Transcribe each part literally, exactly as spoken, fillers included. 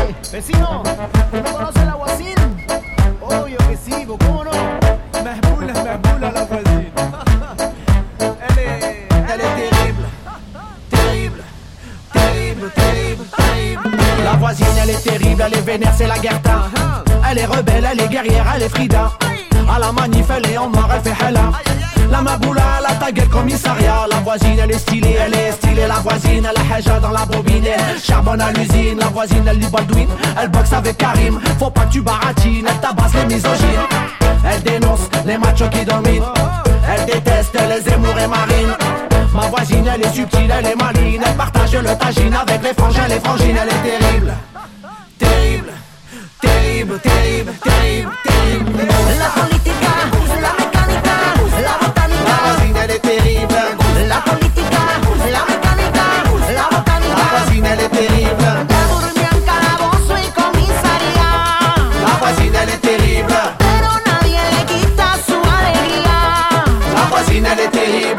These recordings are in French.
Hey, vecino, ¿tú no conoces la guasina? Obvio que sí, ¿cómo no? Mahboula, mahboula la voisine. Elle est, elle est terrible, terrible, terrible, terrible, terrible. La voisine elle est terrible, elle est vénère, c'est la Gerta. Elle est rebelle, elle est guerrière, elle est Frida. À la manif, elle est en noir, elle fait Hella. La maboula, elle a ta gueule commissariat. La voisine, elle est stylée, elle est stylée. La voisine, elle a haja dans la bobine. Elle charbonne à l'usine. La voisine, elle lit Baldwin. Elle boxe avec Karim. Faut pas que tu baratines. Elle tabasse les misogynes. Elle dénonce les machos qui dominent. Elle déteste les Zemmour et Marine. Ma voisine, elle est subtile, elle est maline. Elle partage le tagine avec les frangins, les frangines. Elle est terrible, terrible, terrible, terrible, terrible, terrible. La politica, la mecánica, la botánica. La voisine, elle est terrible. La politica, la mecánica, la botánica. La voisine, elle est terrible. La durmió en calabozo y comisaría. La voisine, elle est terrible. Pero nadie le quita su alegría. La voisine, elle est terrible.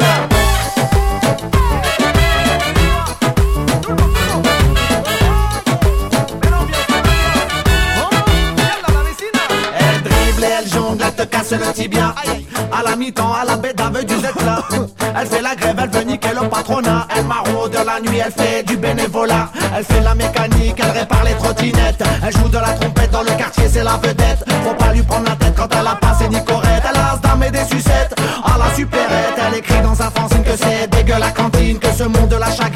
Elle dribble et elle jongle, elle te casse le tibia. À la mi-temps, à la bédave du Z-là. Elle fait la grève, elle veut niquer le patronat. Elle maraude la nuit, elle fait du bénévolat. Elle fait la mécanique, elle répare les trottinettes. Elle joue de la trompette dans le quartier, c'est la vedette. Faut pas lui prendre la tête quand elle a passé Nicorette. Elle a Asdam et des sucettes à la supérette. Elle écrit dans un fanzine que c'est dégueu la cantine, que ce monde de la chagrine